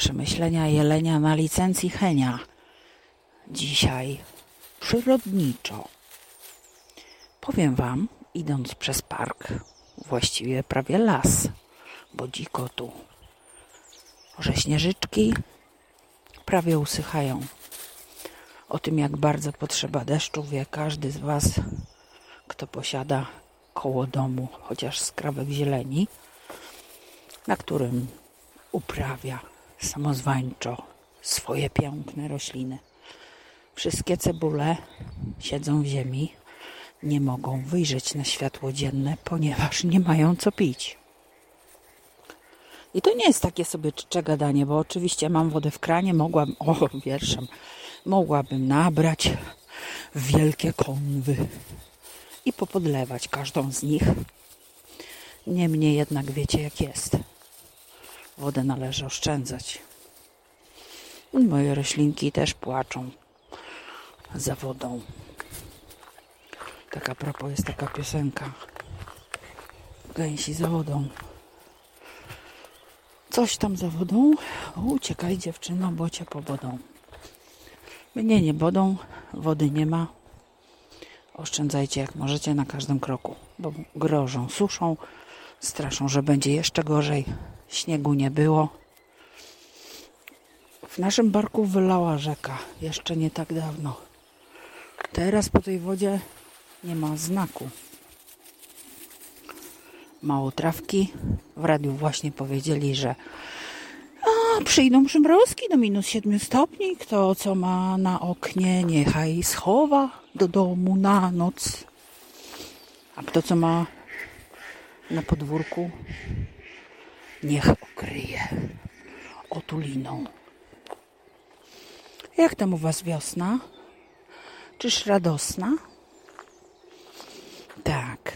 Przemyślenia jelenia na licencji Henia. Dzisiaj przyrodniczo. Powiem wam, idąc przez park, właściwie prawie las, bo dziko tu, że śnieżyczki prawie usychają. O tym, jak bardzo potrzeba deszczu, wie każdy z was, kto posiada koło domu chociaż skrawek zieleni, na którym uprawia samozwańczo swoje piękne rośliny. Wszystkie cebule siedzą w ziemi, nie mogą wyjrzeć na światło dzienne, ponieważ nie mają co pić. I to nie jest takie sobie czcze gadanie, bo oczywiście mam wodę w kranie, mogłabym nabrać w wielkie konwy i popodlewać każdą z nich. Niemniej jednak wiecie, jak jest. Wodę należy oszczędzać. Moje roślinki też płaczą za wodą. Tak a propos jest taka piosenka. Gęsi za wodą. Coś tam za wodą. Uciekaj dziewczyno, bo cię pobodą. Mnie nie bodą, wody nie ma. Oszczędzajcie jak możecie na każdym kroku, bo grożą suszą, straszą, że będzie jeszcze gorzej. Śniegu nie było. W naszym barku wylała rzeka, jeszcze nie tak dawno. Teraz po tej wodzie nie ma znaku. Mało trawki. W radiu właśnie powiedzieli, że przyjdą przymrozki do -7 stopni. Kto co ma na oknie, niechaj schowa do domu na noc. A kto co ma na podwórku, niech okryje otuliną. Jak tam u was wiosna? Czyż radosna? Tak.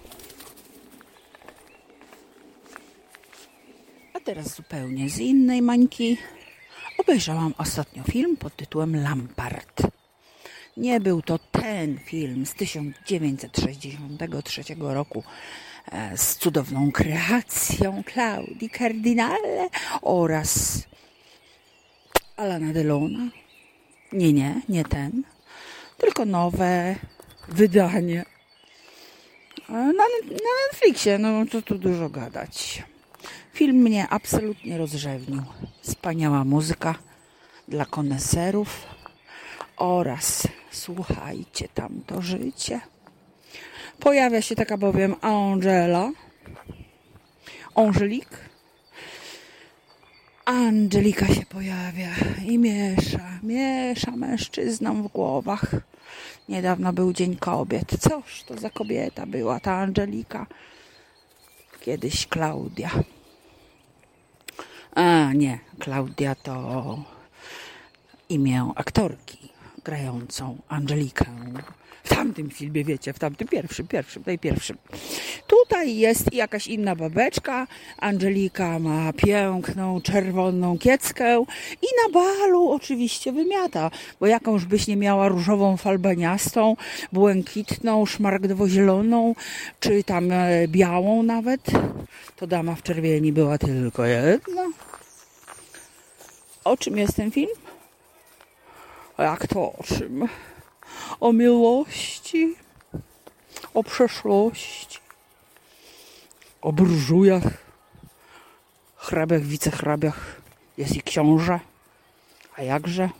A teraz zupełnie z innej mańki. Obejrzałam ostatnio film pod tytułem Lampart. Nie był to ten film z 1963 roku z cudowną kreacją Claudii Cardinale oraz Alana Delona. Nie ten. Tylko nowe wydanie. Na Netflixie, no to tu dużo gadać. Film mnie absolutnie rozrzewnił. Wspaniała muzyka dla koneserów oraz, słuchajcie, tam to życie. Pojawia się taka bowiem Angelika się pojawia i miesza mężczyznom w głowach. Niedawno był Dzień Kobiet. Coż to za kobieta była ta Angelika? Kiedyś Klaudia. Nie, Klaudia to imię aktorki grającą Angelikę. W tamtym filmie, wiecie, w tamtym pierwszym. Tutaj jest jakaś inna babeczka. Angelika ma piękną, czerwoną kieckę i na balu oczywiście wymiata, bo jakąż byś nie miała różową falbaniastą, błękitną, szmaragdowo-zieloną, czy tam białą nawet, to dama w czerwieni była tylko jedna. O czym jest ten film? Jak to o czym? O miłości, o przeszłości, o burżujach, hrabiach, wicehrabiach. Jest i książę. A jakże?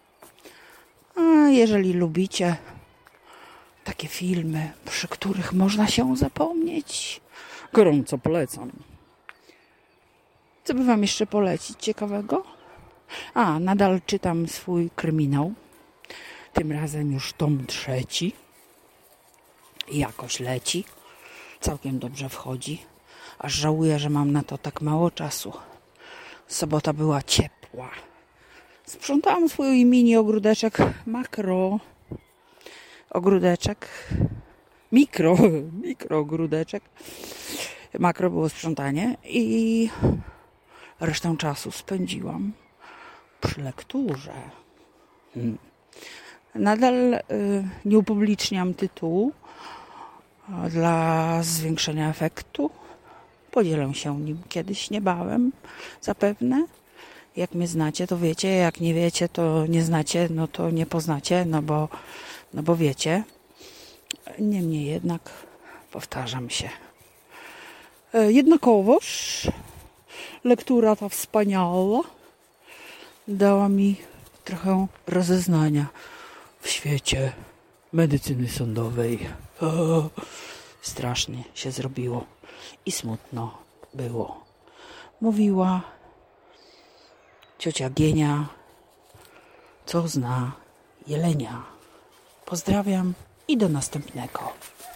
Jeżeli lubicie takie filmy, przy których można się zapomnieć, gorąco polecam. Co by wam jeszcze polecić ciekawego? Nadal czytam swój kryminał. Tym razem już tom 3. Jakoś leci. Całkiem dobrze wchodzi. Aż żałuję, że mam na to tak mało czasu. Sobota była ciepła. Sprzątałam swój mini ogródeczek mikroogródeczek. Makro było sprzątanie i resztę czasu spędziłam przy lekturze. Nadal nie upubliczniam tytułu dla zwiększenia efektu. Podzielę się nim kiedyś niebawem, zapewne. Jak mnie znacie, to wiecie, jak nie wiecie, to nie znacie, no to nie poznacie, no bo wiecie. Niemniej jednak powtarzam się. Jednakowoż lektura ta wspaniała dała mi trochę rozeznania w świecie medycyny sądowej. Strasznie się zrobiło i smutno było. Mówiła ciocia Gienia, co zna jelenia. Pozdrawiam i do następnego.